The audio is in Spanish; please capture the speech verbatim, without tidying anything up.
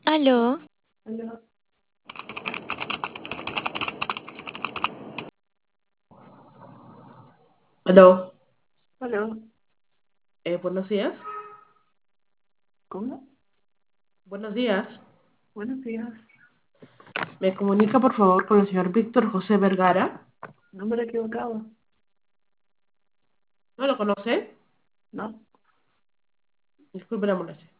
Aló, Hola. Aló, Hola. eh, buenos días. ¿Cómo? Buenos días. Buenos días. ¿Me comunica por favor con el señor Víctor José Vergara? Número equivocado. ¿No lo conoce? No. Disculpe la molestia.